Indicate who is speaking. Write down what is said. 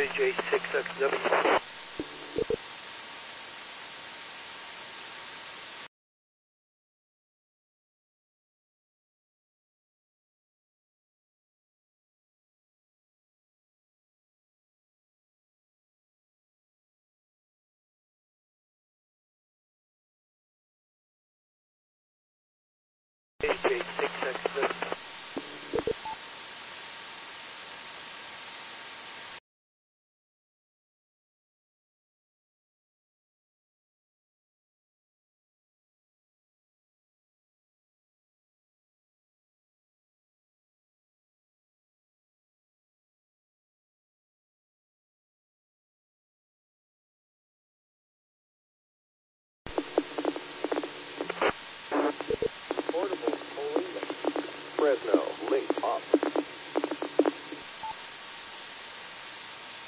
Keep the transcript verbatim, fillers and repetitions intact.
Speaker 1: K J six X W. K J six X W.
Speaker 2: Portable, Molina, Fresno.